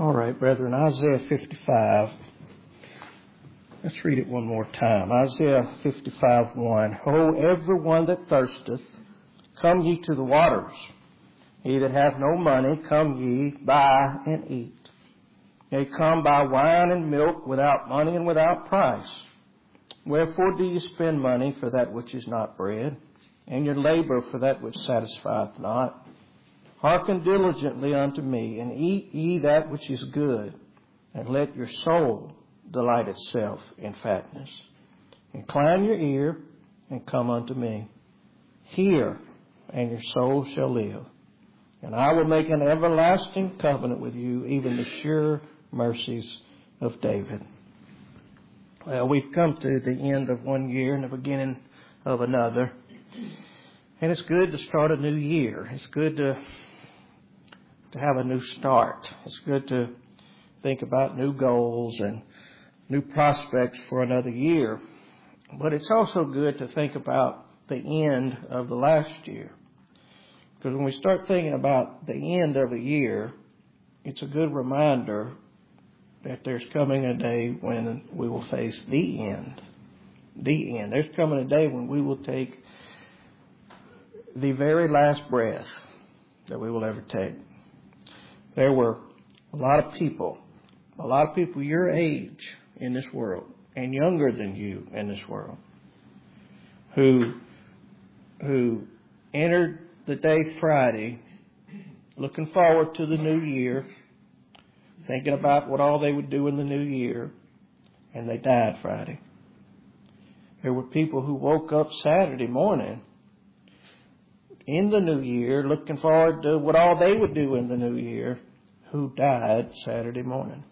All right, brethren, Isaiah 55. Let's read it one more time. Isaiah 55:1. Ho, everyone that thirsteth, come ye to the waters. Ye that have no money, come ye, buy and eat. Yea, come buy wine and milk without money and without price. Wherefore do ye spend money for that which is not bread, and your labor for that which satisfieth not? Hearken diligently unto me, and eat ye that which is good, and let your soul delight itself in fatness. Incline your ear, and come unto me. Hear, and your soul shall live. And I will make an everlasting covenant with you, even the sure mercies of David. Well, we've come to the end of one year and the beginning of another. And it's good to start a new year. It's good to have a new start. It's good to think about new goals and new prospects for another year. But it's also good to think about the end of the last year. Because when we start thinking about the end of a year, it's a good reminder that there's coming a day when we will face the end. The end. There's coming a day when we will take the very last breath that we will ever take. There were a lot of people your age in this world and younger than you in this world who entered the day Friday looking forward to the new year, thinking about what all they would do in the new year, and they died Friday. There were people who woke up Saturday morning in the new year looking forward to what all they would do in the new year, who died Saturday morning.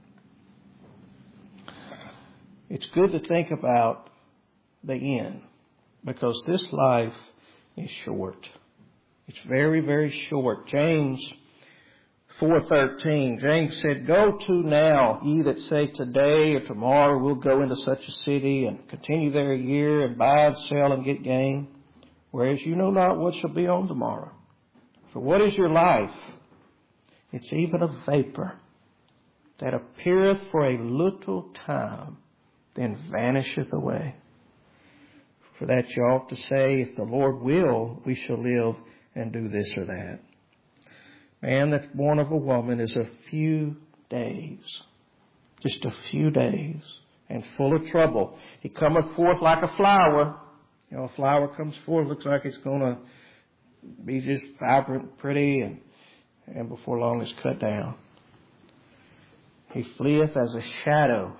It's good to think about the end, because this life is short. It's very, very short. James 4:13, James said, Go to now, ye that say today or tomorrow we'll go into such a city and continue there a year and buy and sell and get gain, whereas you know not what shall be on tomorrow. For what is your life? It's even a vapor that appeareth for a little time, then vanisheth away. For that you ought to say, if the Lord will, we shall live and do this or that. Man that's born of a woman is a few days, just a few days, and full of trouble. He cometh forth like a flower. You know, a flower comes forth, looks like it's going to be just vibrant, pretty, and before long it's cut down. He fleeth as a shadow.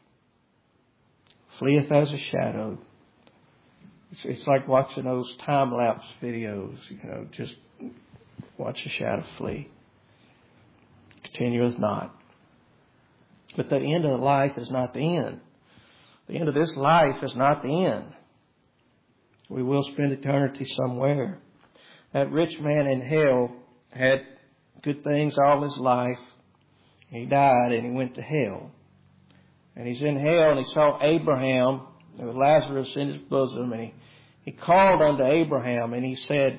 Fleeth as a shadow. It's like watching those time-lapse videos, just watch a shadow flee. Continueth not. But the end of life is not the end. The end of this life is not the end. We will spend eternity somewhere. That rich man in hell had good things all his life. He died and he went to hell. And he's in hell and he saw Abraham with Lazarus in his bosom, and he called unto Abraham and he said,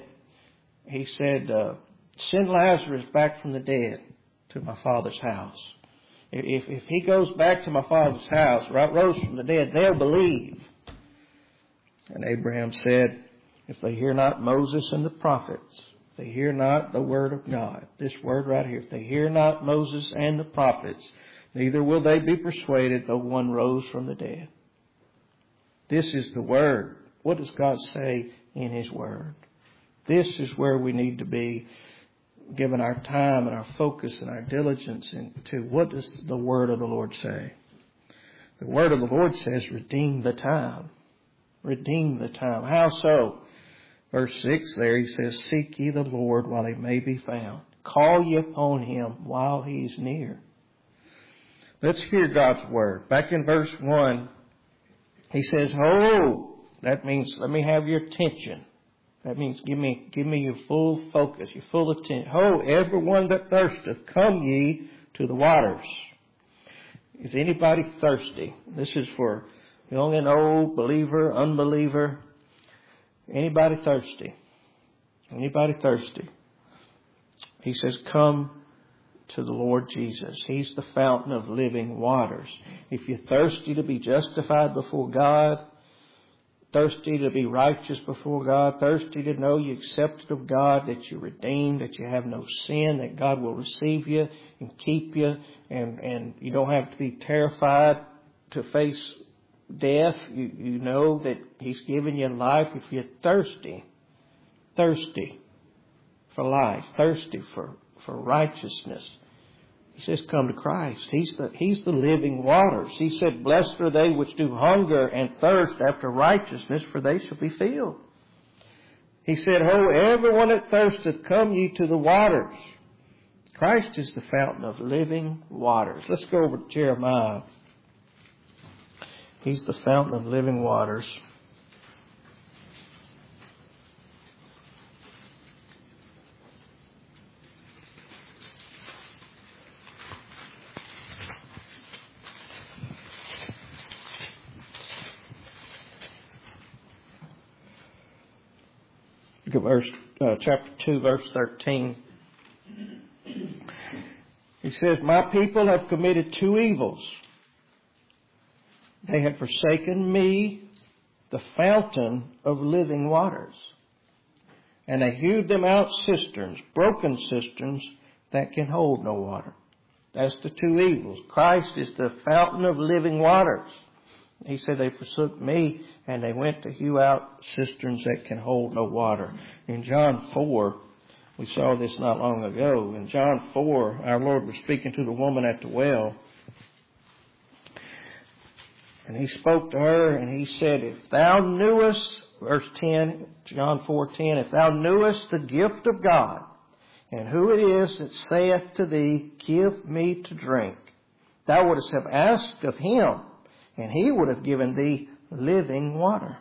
send Lazarus back from the dead to my father's house. If he goes back to my father's house, rose from the dead, they'll believe. And Abraham said, if they hear not Moses and the prophets, if they hear not the word of God, this word right here, if they hear not Moses and the prophets, neither will they be persuaded though one rose from the dead. This is the word. What does God say in His word? This is where we need to be giving our time and our focus and our diligence into what does the word of the Lord say. The word of the Lord says, redeem the time. Redeem the time. How so? Verse 6 there, He says, seek ye the Lord while He may be found. Call ye upon Him while He is near. Let's hear God's word. Back in verse 1, He says, ho, that means let me have your attention. That means give me your full focus, your full attention. Ho, everyone that thirsteth, come ye to the waters. Is anybody thirsty? This is for young and old, believer, unbeliever. Anybody thirsty? Anybody thirsty? He says, come to the Lord Jesus. He's the fountain of living waters. If you're thirsty to be justified before God, thirsty to be righteous before God, thirsty to know you're accepted of God, that you're redeemed, that you have no sin, that God will receive you and keep you, and you don't have to be terrified to face death. You know that He's given you life. If you're thirsty for life, thirsty for righteousness, He says, come to Christ. He's the living waters. He said, blessed are they which do hunger and thirst after righteousness, for they shall be filled. He said, ho, everyone that thirsteth, come ye to the waters. Christ is the fountain of living waters. Let's go over to Jeremiah. He's the fountain of living waters. Look at chapter 2, verse 13. He says, my people have committed two evils. They have forsaken me, the fountain of living waters. And they hewed them out cisterns, broken cisterns that can hold no water. That's the two evils. Christ is the fountain of living waters. He said they forsook me and they went to hew out cisterns that can hold no water. In John 4, we saw this not long ago. In John 4, our Lord was speaking to the woman at the well. And He spoke to her and He said, if thou knewest, verse 10, John 4:10, if thou knewest the gift of God and who it is that saith to thee, give me to drink, thou wouldst have asked of Him, and He would have given thee living water.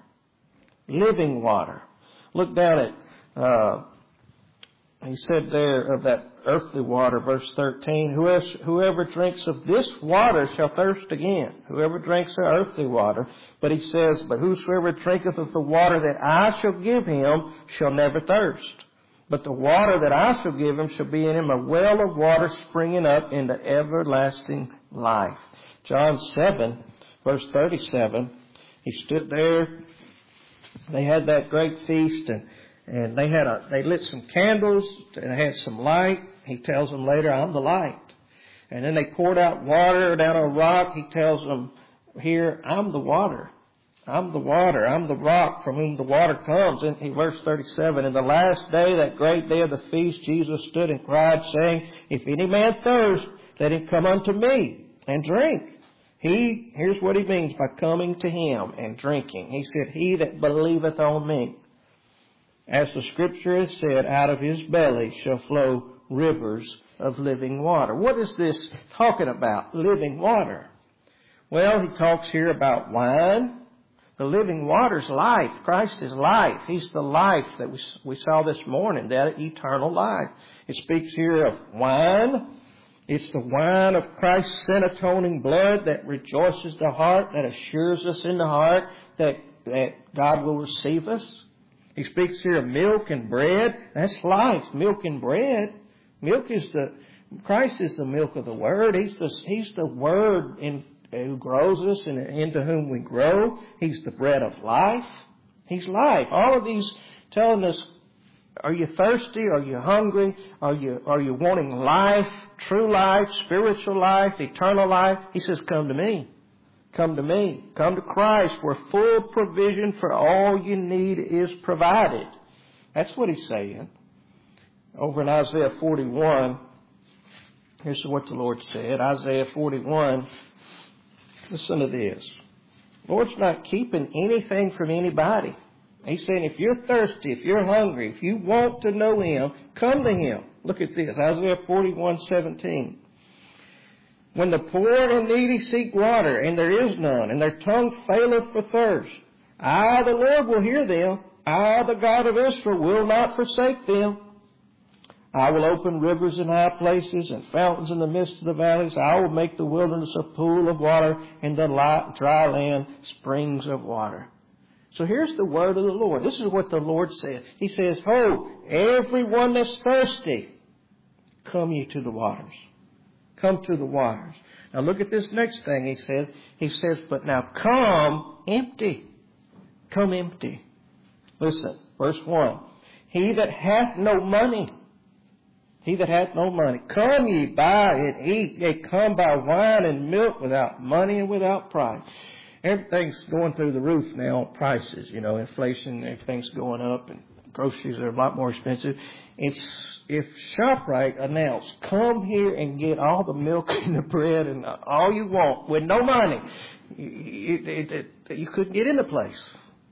Living water. Look down at, He said there of that earthly water, verse 13, whoever drinks of this water shall thirst again. Whoever drinks of earthly water. But He says, but whosoever drinketh of the water that I shall give him shall never thirst. But the water that I shall give him shall be in him a well of water springing up into everlasting life. John 7, verse 37, He stood there. They had that great feast and they lit some candles and had some light. He tells them later, I'm the light. And then they poured out water down a rock. He tells them here, I'm the water. I'm the water. I'm the rock from whom the water comes. In verse 37, in the last day, that great day of the feast, Jesus stood and cried, saying, if any man thirst, let him come unto me and drink. Here's what He means by coming to Him and drinking. He said, he that believeth on me, as the Scripture has said, out of his belly shall flow rivers of living water. What is this talking about? Living water. Well, he talks here about wine. The living water's life. Christ is life. He's the life that we saw this morning, that eternal life. It speaks here of wine. It's the wine of Christ's sin atoning blood that rejoices the heart, that assures us in the heart that God will receive us. He speaks here of milk and bread. That's life, milk and bread. Christ is the milk of the Word. He's the Word who grows us and into whom we grow. He's the bread of life. He's life. All of these telling us, are you thirsty? Are you hungry? Are you wanting life, true life, spiritual life, eternal life? He says, come to me. Come to me. Come to Christ, where full provision for all you need is provided. That's what He's saying. Over in Isaiah 41, here's what the Lord said. Isaiah 41, listen to this. The Lord's not keeping anything from anybody. He's saying, if you're thirsty, if you're hungry, if you want to know Him, come to Him. Look at this, Isaiah 41:17. When the poor and needy seek water, and there is none, and their tongue faileth for thirst, I, the Lord, will hear them. I, the God of Israel, will not forsake them. I will open rivers in high places and fountains in the midst of the valleys. I will make the wilderness a pool of water, and the dry land springs of water. So here's the word of the Lord. This is what the Lord said. He says, ho, everyone that's thirsty, come ye to the waters. Come to the waters. Now look at this next thing he says. He says, but now come empty. Come empty. Listen, verse 1. He that hath no money. He that hath no money. Come ye, buy and eat. Yea, come buy wine and milk without money and without price. Everything's going through the roof now on prices. You know, inflation, everything's going up, and groceries are a lot more expensive. If ShopRite announced, come here and get all the milk and the bread and all you want with no money, you couldn't get in the place.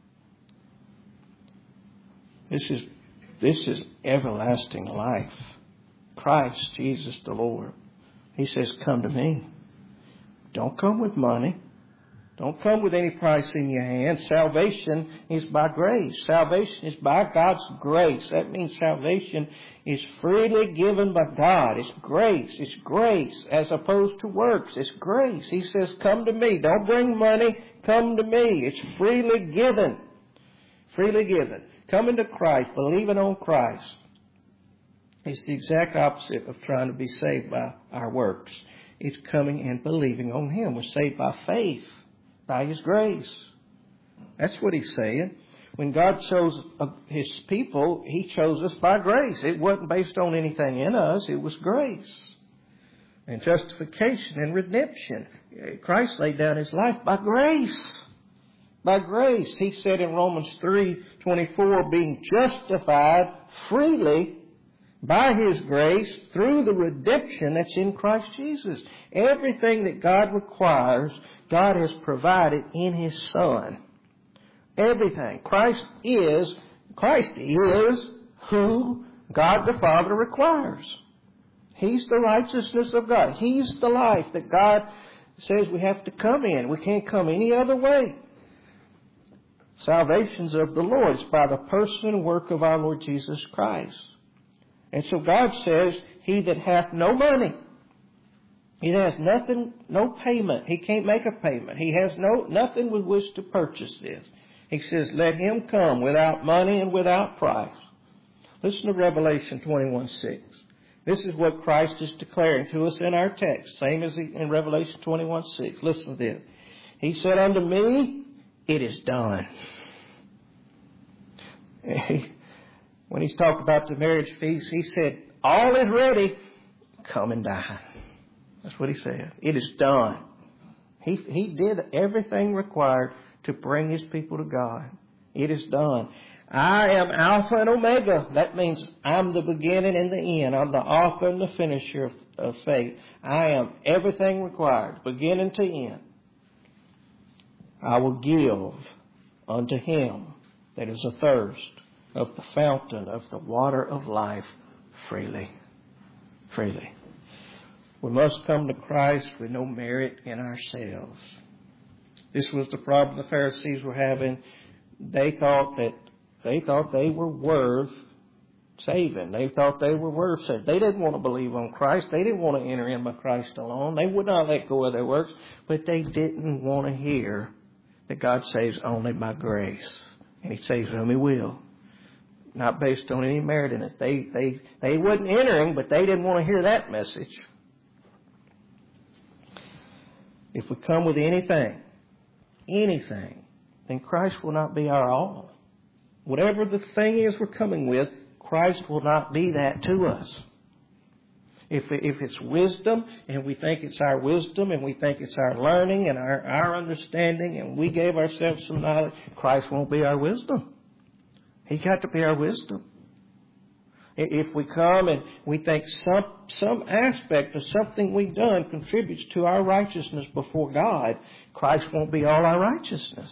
This is everlasting life. Christ, Jesus the Lord. He says, come to me. Don't come with money. Don't come with any price in your hand. Salvation is by grace. Salvation is by God's grace. That means salvation is freely given by God. It's grace. It's grace as opposed to works. It's grace. He says, come to me. Don't bring money. Come to me. It's freely given. Freely given. Coming to Christ, believing on Christ, is the exact opposite of trying to be saved by our works. It's coming and believing on Him. We're saved by faith, by His grace. That's what He's saying. When God chose His people, He chose us by grace. It wasn't based on anything in us. It was grace. And justification and redemption. Christ laid down His life by grace. By grace. He said in Romans 3:24, being justified freely by His grace through the redemption that's in Christ Jesus. Everything that God requires, God has provided in His Son. Everything. Christ is who God the Father requires. He's the righteousness of God. He's the life that God says we have to come in. We can't come any other way. Salvation's of the Lord. It's by the person and work of our Lord Jesus Christ. And so God says, he that hath no money, he has nothing, no payment. He can't make a payment. He has nothing with which to purchase this. He says, let him come without money and without price. Listen to Revelation 21:6. This is what Christ is declaring to us in our text, same as in Revelation 21:6. Listen to this. He said unto me, it is done. When he's talking about the marriage feast, he said, all is ready. Come and dine. That's what he said. It is done. He did everything required to bring his people to God. It is done. I am Alpha and Omega. That means I'm the beginning and the end. I'm the author and the finisher of faith. I am everything required, beginning to end. I will give unto him that is athirst of the fountain of the water of life freely. Freely. We must come to Christ with no merit in ourselves. This was the problem the Pharisees were having. They thought they were worth saving. They thought they were worth saving. They didn't want to believe on Christ. They didn't want to enter in by Christ alone. They would not let go of their works, but they didn't want to hear that God saves only by grace. And He saves whom He will. Not based on any merit in it. They wasn't entering, but they didn't want to hear that message. If we come with anything, then Christ will not be our all. Whatever the thing is we're coming with, Christ will not be that to us. If it's wisdom, and we think it's our wisdom, and we think it's our learning and our understanding, and we gave ourselves some knowledge, Christ won't be our wisdom. He's got to be our wisdom. If we come and we think some aspect of something we've done contributes to our righteousness before God, Christ won't be all our righteousness.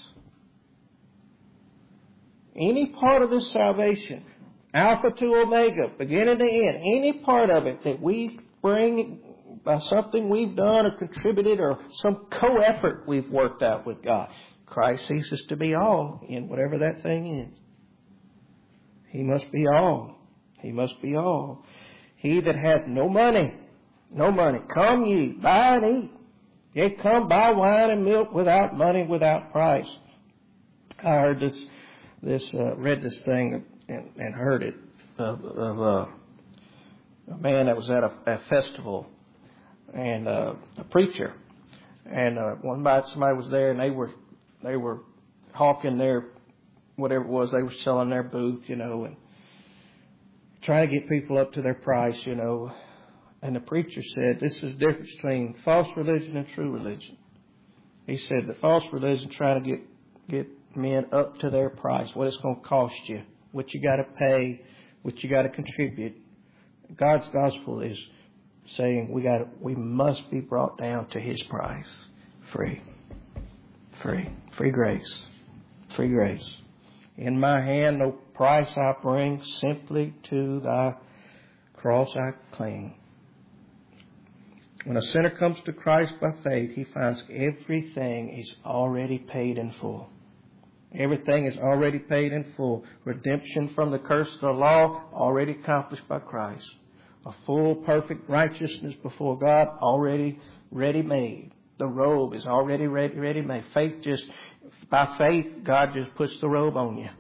Any part of this salvation, Alpha to Omega, beginning to end, any part of it that we bring by something we've done or contributed or some co-effort we've worked out with God, Christ ceases to be all in whatever that thing is. He must be all. He must be all. He that hath no money, come ye, buy and eat. Yea, come buy wine and milk without money, without price. I heard read this thing and heard it of a man that was at a festival, and a preacher. And one night somebody was there, and they were hawking their whatever it was they were selling their booth, and trying to get people up to their price, And the preacher said, this is the difference between false religion and true religion. He said the false religion trying to get men up to their price, what it's going to cost you, what you got to pay, what you got to contribute. God's gospel is saying we must be brought down to His price. Free grace. Free grace. In my hand no price I bring, simply to thy cross I cling. When a sinner comes to Christ by faith, he finds everything is already paid in full. Everything is already paid in full. Redemption from the curse of the law, already accomplished by Christ. A full, perfect righteousness before God, already ready-made. The robe is already ready-made. By faith, God just puts the robe on you.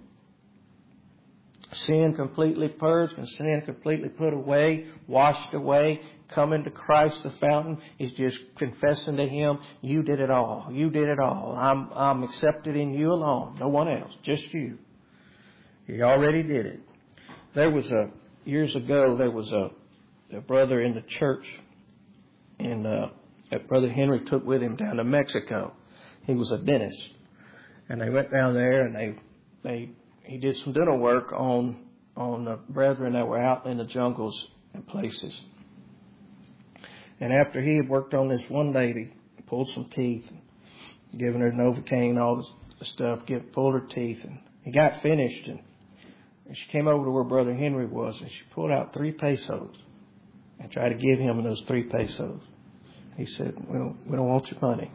Sin completely purged and sin completely put away, washed away. Coming to Christ, the fountain, is just confessing to Him, you did it all. You did it all. I'm accepted in you alone. No one else. Just you. He already did it. Years ago, there was a brother in the church, and that Brother Henry took with him down to Mexico. He was a dentist. And they went down there, and he did some dental work on the brethren that were out in the jungles and places. And after he had worked on this one lady, pulled some teeth, given her Novocaine, all the stuff, pulled her teeth, and he got finished, and she came over to where Brother Henry was, and she pulled out 3 pesos and tried to give him those 3 pesos. He said, we don't want your money.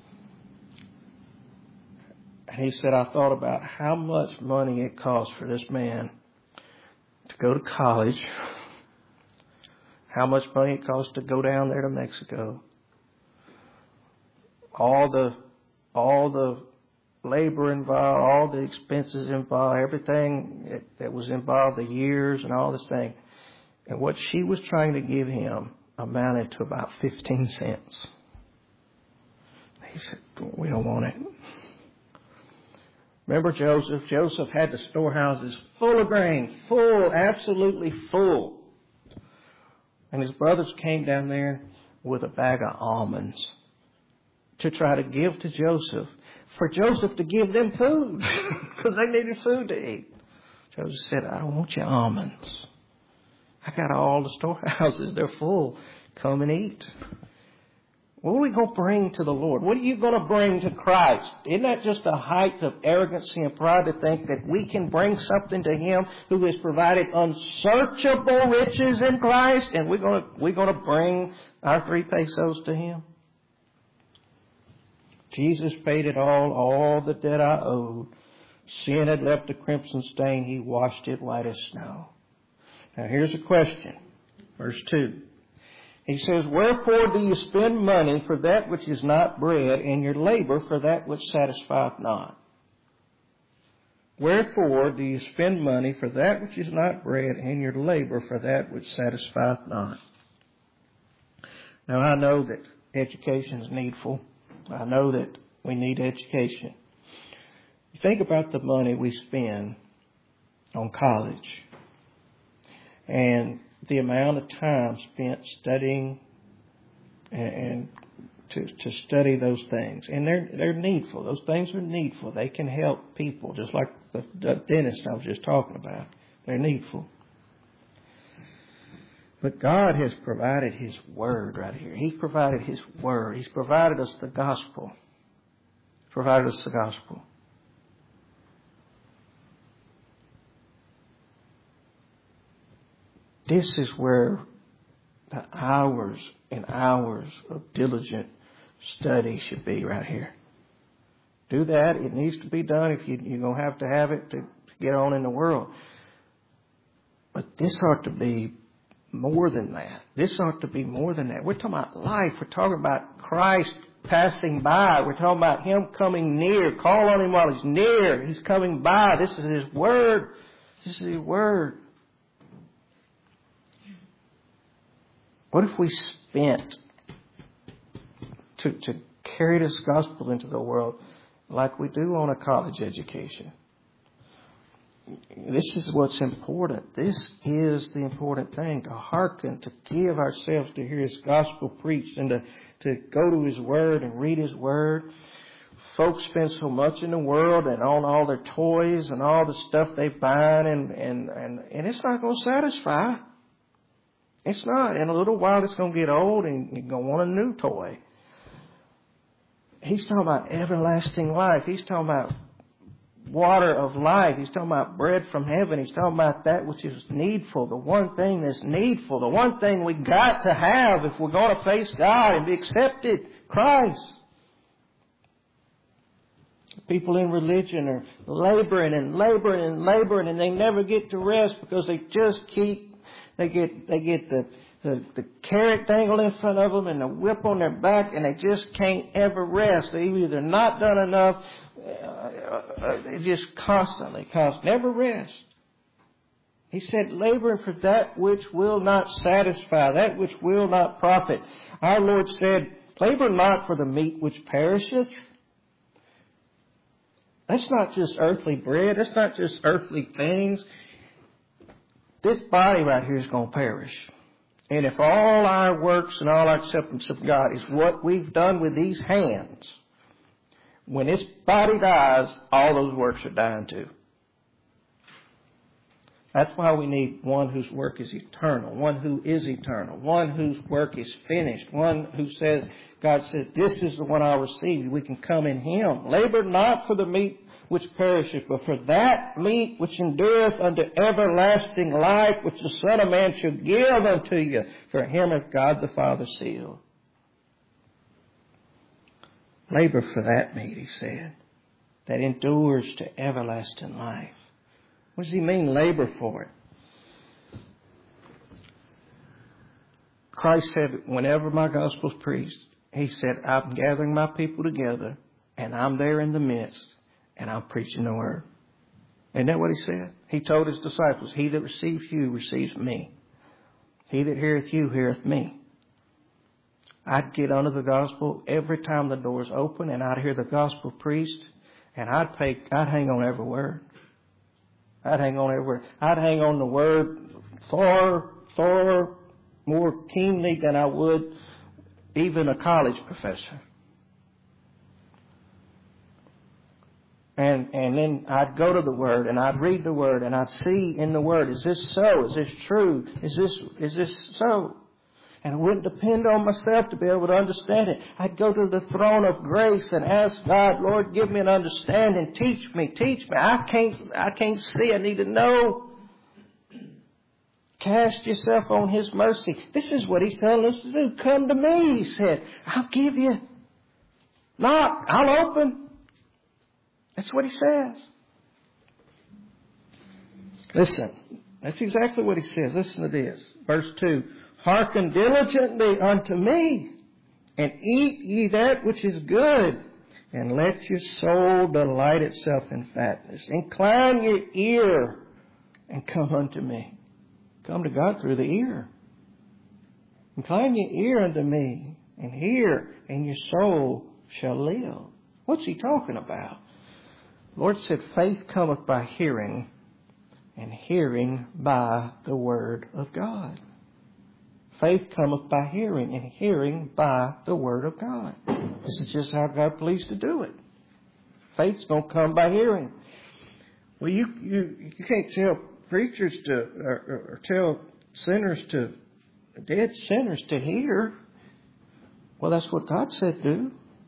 And he said, I thought about how much money it costs for this man to go to college, how much money it costs to go down there to Mexico, all the labor involved, all the expenses involved, everything that was involved, the years and all this thing. And what she was trying to give him amounted to about 15 cents. He said, we don't want it. Remember Joseph? Joseph had the storehouses full of grain, absolutely full. And his brothers came down there with a bag of almonds to try to give to Joseph, for Joseph to give them food, because they needed food to eat. Joseph said, I don't want your almonds. I got all the storehouses. They're full. Come and eat. What are we going to bring to the Lord? What are you going to bring to Christ? Isn't that just a height of arrogancy and pride to think that we can bring something to Him who has provided unsearchable riches in Christ, and we're going to bring our 3 pesos to Him? Jesus paid it all the debt I owed. Sin had left a crimson stain. He washed it white as snow. Now here's a question. Verse 2. He says, wherefore do you spend money for that which is not bread, and your labor for that which satisfieth not? Wherefore do you spend money for that which is not bread, and your labor for that which satisfieth not? Now I know that education is needful. I know that we need education. You think about the money we spend on college, and the amount of time spent studying and to study those things. And they're needful. Those things are needful. They can help people, just like the dentist I was just talking about. They're needful. But God has provided His Word right here. He provided His Word. He's provided us the gospel. Provided us the gospel. This is where the hours and hours of diligent study should be right here. Do that. It needs to be done if you're going to have it to get on in the world. But this ought to be more than that. This ought to be more than that. We're talking about life. We're talking about Christ passing by. We're talking about Him coming near. Call on Him while He's near. He's coming by. This is His Word. This is His Word. What if we spent to carry this gospel into the world like we do on a college education. This is what's important. This is the important thing, to hearken, to give ourselves to hear His gospel preached, and to go to His Word and read His Word. Folks spend so much in the world and on all their toys and all the stuff they buy, and it's not going to satisfy. It's not. In a little while it's going to get old and you're going to want a new toy. He's talking about everlasting life. He's talking about water of life. He's talking about bread from heaven. He's talking about that which is needful, the one thing that's needful, the one thing we got to have if we're going to face God and be accepted, Christ. People in religion are laboring and laboring and laboring, and they never get to rest because they just they get the carrot dangled in front of them and the whip on their back, and they just can't ever rest. They've either not done enough, they just never rest. He said, laboring for that which will not satisfy, that which will not profit. Our Lord said, labor not for the meat which perisheth. That's not just earthly bread. That's not just earthly things. This body right here is going to perish. And if all our works and all our acceptance of God is what we've done with these hands, when this body dies, all those works are dying too. That's why we need one whose work is eternal, one who is eternal, one whose work is finished, one who says, God says, this is the one I'll receive. We can come in Him. Labor not for the meat which perisheth, but for that meat which endureth unto everlasting life, which the Son of Man shall give unto you. For Him hath God the Father sealed. Labor for that meat, He said, that endures to everlasting life. What does He mean, labor for it? Christ said, whenever my gospel is preached, He said, I'm gathering my people together, and I'm there in the midst, and I'm preaching the word. Isn't that what He said? He told His disciples, he that receives you receives me. He that heareth you heareth me. I'd get under the gospel every time the doors open, and I'd hear the gospel preached, and I'd hang on every word. I'd hang on every word. I'd hang on the word far more keenly than I would even a college professor. And then I'd go to the Word and I'd read the Word and I'd see in the Word, is this so? Is this true? Is this so? And I wouldn't depend on myself to be able to understand it. I'd go to the throne of grace and ask God, Lord, give me an understanding. Teach me. I can't see. I need to know. Cast yourself on His mercy. This is what He's telling us to do. Come to me, He said. I'll give you. Knock. I'll open. That's what He says. Listen. That's exactly what He says. Listen to this. Verse 2. Hearken diligently unto me, and eat ye that which is good, and let your soul delight itself in fatness. Incline your ear, and come unto me. Come to God through the ear. Incline your ear unto me, and hear, and your soul shall live. What's He talking about? The Lord said, faith cometh by hearing, and hearing by the word of God. Faith cometh by hearing, and hearing by the word of God. This is just how God pleased to do it. Faith's going to come by hearing. Well, you can't tell preachers to or tell sinners to dead sinners to hear. Well, that's what God said do.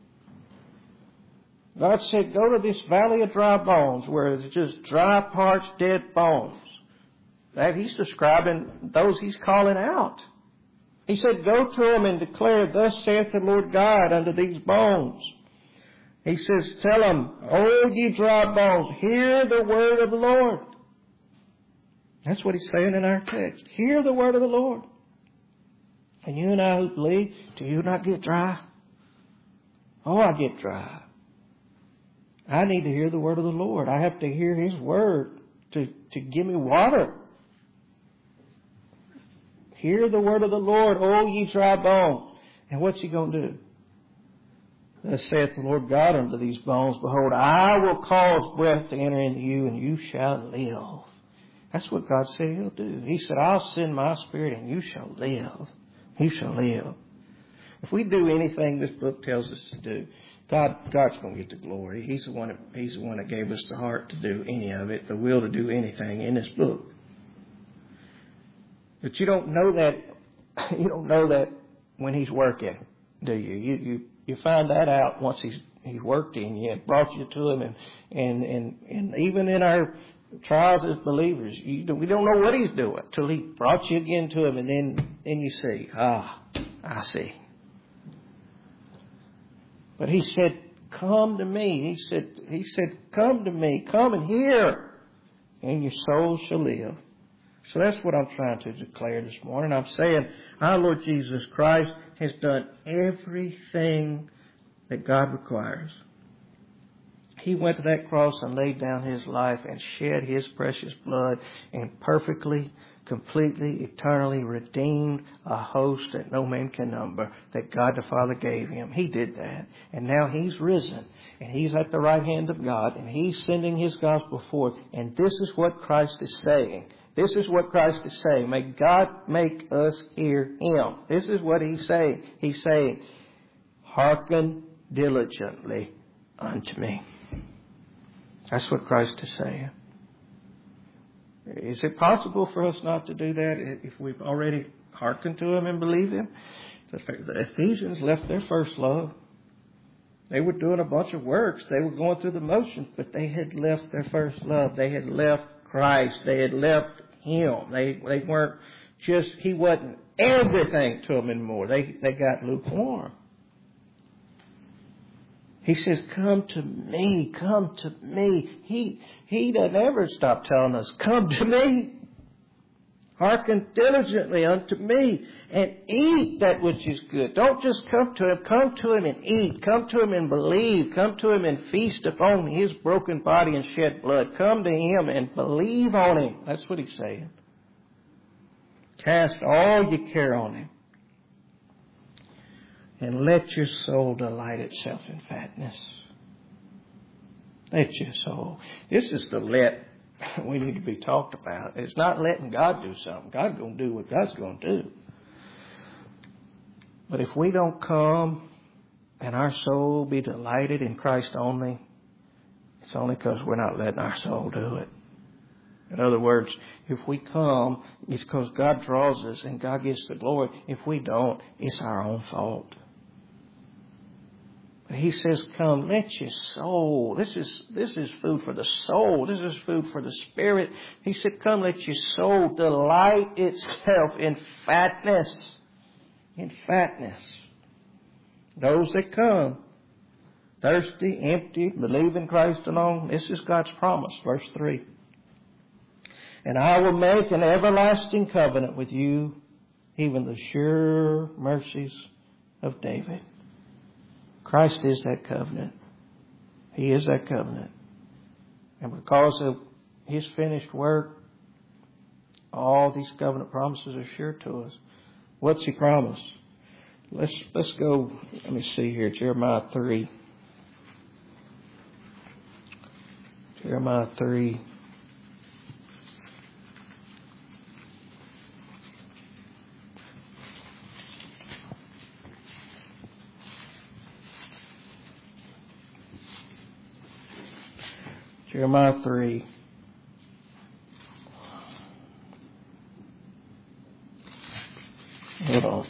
God said, go to this valley of dry bones, where it's just dry, parched, dead bones. That He's describing those He's calling out. He said, go to them and declare, thus saith the Lord God unto these bones. He says, tell them, O ye dry bones, hear the word of the Lord. That's what He's saying in our text. Hear the word of the Lord. And you and I who believe, do you not get dry? Oh, I get dry. I need to hear the word of the Lord. I have to hear His word to give me water. Hear the word of the Lord, O ye dry bones. And what's He going to do? Thus saith the Lord God unto these bones, behold, I will cause breath to enter into you, and you shall live. That's what God said He'll do. He said, I'll send my Spirit, and you shall live. You shall live. If we do anything this book tells us to do, God's going to get the glory. He's the one that gave us the heart to do any of it, the will to do anything in this book. But you don't know that. You don't know that when He's working, do you? You find that out once He's worked in you and brought you to Him, and even in our trials as believers, we don't know what He's doing till He brought you again to Him, and then you see, I see. But He said, come to me. He said, come to me, come and hear, and your soul shall live. So that's what I'm trying to declare this morning. I'm saying our Lord Jesus Christ has done everything that God requires. He went to that cross and laid down His life and shed His precious blood and perfectly, completely, eternally redeemed a host that no man can number that God the Father gave Him. He did that. And now He's risen and He's at the right hand of God and He's sending His gospel forth. And this is what Christ is saying. This is what Christ is saying. May God make us hear Him. This is what He's saying. He's saying, hearken diligently unto me. That's what Christ is saying. Is it possible for us not to do that if we've already hearkened to Him and believed Him? The Ephesians left their first love. They were doing a bunch of works. They were going through the motions, but they had left their first love. They had left Christ. They had left Him. They weren't just, He wasn't everything to them anymore. They got lukewarm. He says, come to me, come to me. He doesn't ever stop telling us, come to me. Hearken diligently unto me and eat that which is good. Don't just come to Him. Come to Him and eat. Come to Him and believe. Come to Him and feast upon His broken body and shed blood. Come to Him and believe on Him. That's what He's saying. Cast all your care on Him. And let your soul delight itself in fatness. Let your soul. This is the let we need to be talked about. It's not letting God do something. God's going to do what God's going to do. But if we don't come and our soul be delighted in Christ only, it's only because we're not letting our soul do it. In other words, if we come, it's because God draws us and God gets the glory. If we don't, it's our own fault. But He says, come, let your soul. This is food for the soul. This is food for the spirit. He said, come, let your soul delight itself in fatness. In fatness. Those that come, thirsty, empty, believe in Christ alone. This is God's promise. Verse 3. And I will make an everlasting covenant with you, even the sure mercies of David. Christ is that covenant. He is that covenant. And because of His finished work, all these covenant promises are sure to us. What's He promised? Let's go, let me see here, Jeremiah 3. Jeremiah 3. Jeremiah 3. Hold on.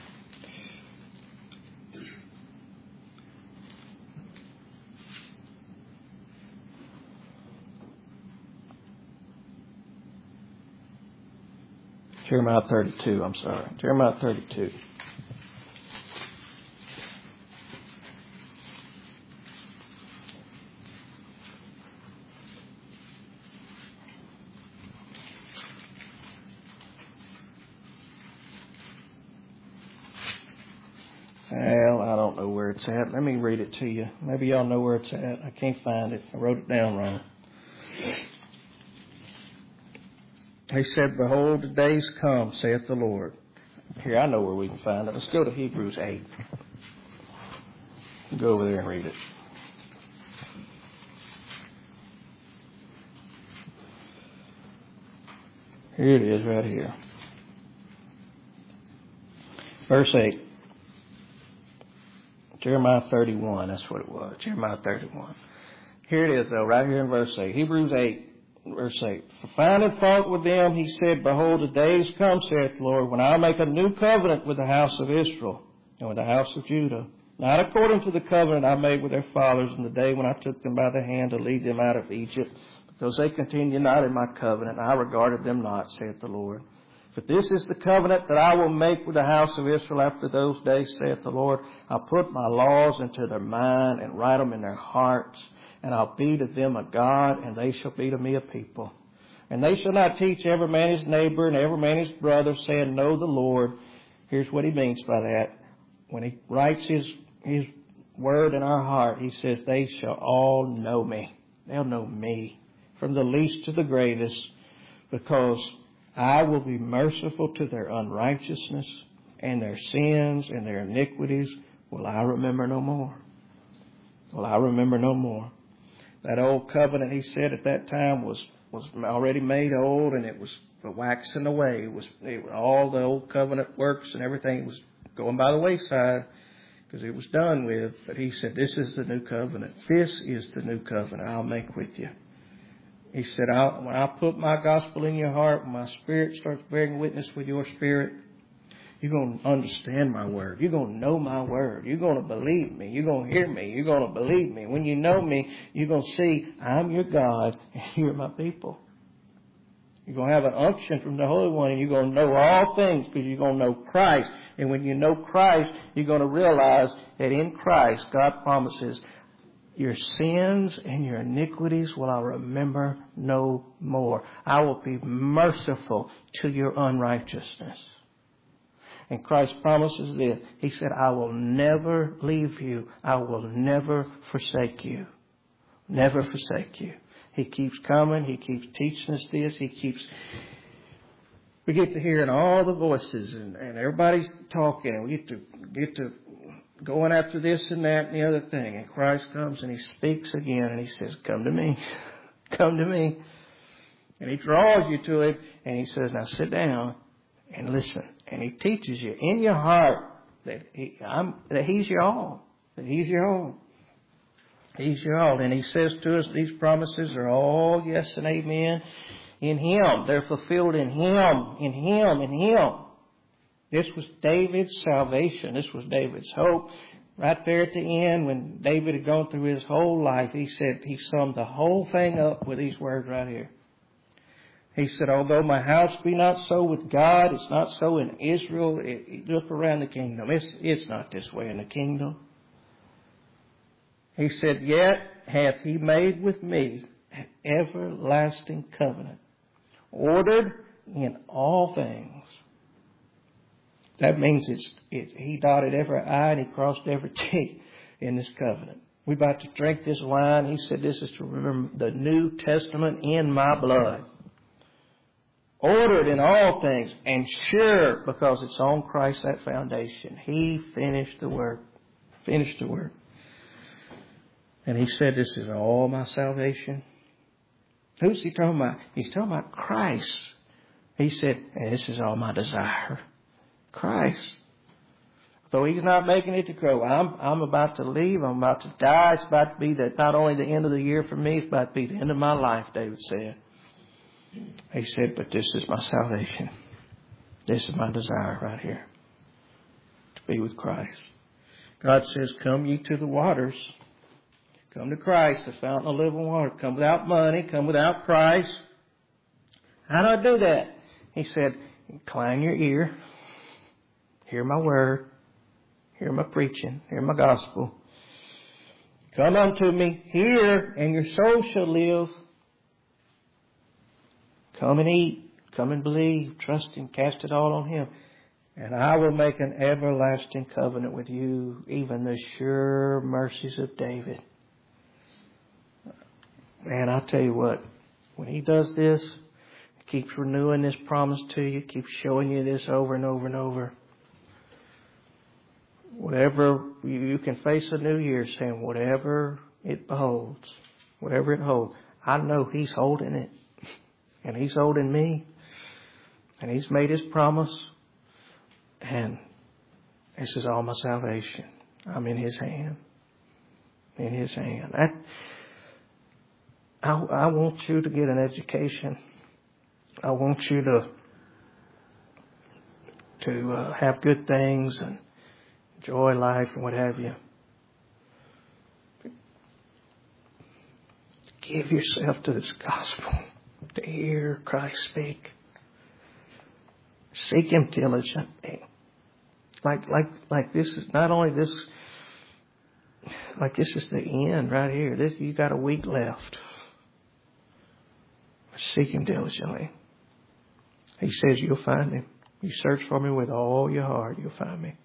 Jeremiah 32, I'm sorry. Jeremiah 32. Well, I don't know where it's at. Let me read it to you. Maybe y'all know where it's at. I can't find it. I wrote it down wrong. He said, behold, the days come, saith the Lord. Here, I know where we can find it. Let's go to Hebrews 8. Go over there and read it. Here it is right here. Verse 8. Jeremiah 31, that's what it was. Jeremiah 31. Here it is though, right here in verse 8. Hebrews 8, verse 8. For finding fault with them, he said, behold, the days come, saith the Lord, when I'll make a new covenant with the house of Israel and with the house of Judah. Not according to the covenant I made with their fathers in the day when I took them by the hand to lead them out of Egypt, because they continued not in my covenant, and I regarded them not, saith the Lord. But this is the covenant that I will make with the house of Israel after those days, saith the Lord. I'll put my laws into their mind and write them in their hearts, and I'll be to them a God, and they shall be to me a people. And they shall not teach every man his neighbor and every man his brother, saying, know the Lord. Here's what he means by that. When he writes his word in our heart, he says, they shall all know me. They'll know me, from the least to the greatest, because I will be merciful to their unrighteousness, and their sins and their iniquities will I remember no more. Will I remember no more. That old covenant, he said at that time, was already made old, and it was waxing away. It was all the old covenant works and everything was going by the wayside, because it was done with. But he said, this is the new covenant. This is the new covenant I'll make with you. He said, when I put my gospel in your heart, when my spirit starts bearing witness with your spirit, you're going to understand my word. You're going to know my word. You're going to believe me. You're going to hear me. You're going to believe me. When you know me, you're going to see I'm your God and you're my people. You're going to have an unction from the Holy One, and you're going to know all things because you're going to know Christ. And when you know Christ, you're going to realize that in Christ, God promises, your sins and your iniquities will I remember no more. I will be merciful to your unrighteousness. And Christ promises this. He said, I will never leave you. I will never forsake you. Never forsake you. He keeps coming. He keeps teaching us this. We get to hearing all the voices and everybody's talking, and we get to going after this and that and the other thing. And Christ comes and he speaks again and he says, come to me. Come to me. And he draws you to him and he says, now sit down and listen. And he teaches you in your heart that he's your all. That he's your all. He's your all. And he says to us, these promises are all yes and amen in him. They're fulfilled in him, in him, in him. This was David's salvation. This was David's hope. Right there at the end, when David had gone through his whole life, he said, he summed the whole thing up with these words right here. He said, although my house be not so with God, it's not so in Israel. Look around the kingdom. It's not this way in the kingdom. He said, yet hath he made with me an everlasting covenant, ordered in all things. That means he dotted every I and he crossed every T in this covenant. We're about to drink this wine. He said, this is to remember the New Testament in my blood. Ordered in all things, and sure, because it's on Christ, that foundation. He finished the work. Finished the work. And he said, this is all my salvation. Who's he talking about? He's talking about Christ. He said, and this is all my desire. Christ. Though he's not making it to grow. I'm about to leave. I'm about to die. It's about to be not only the end of the year for me, it's about to be the end of my life, David said. He said, but this is my salvation. This is my desire right here. To be with Christ. God says, come ye to the waters. Come to Christ, the fountain of living water. Come without money. Come without price. How do I do that? He said, incline your ear. Hear my word. Hear my preaching. Hear my gospel. Come unto me. Hear, and your soul shall live. Come and eat. Come and believe. Trust Him. Cast it all on Him. And I will make an everlasting covenant with you, even the sure mercies of David. Man, I'll tell you what. When He does this, He keeps renewing this promise to you. Keeps showing you this over and over and over. whatever you can face a new year saying, whatever it holds, I know He's holding it, and He's holding me, and He's made His promise, and this is all my salvation. I'm in His hand. In His hand. I want you to get an education. I want you to have good things and enjoy life and what have you. Give yourself to this gospel, to hear Christ speak. Seek Him diligently. Like this is not only this, like this is the end right here. You got a week left. Seek Him diligently. He says you'll find Him. You search for me with all your heart, you'll find me.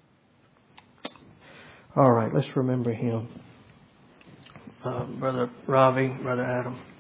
All right, let's remember him. Brother Ravi, Brother Adam.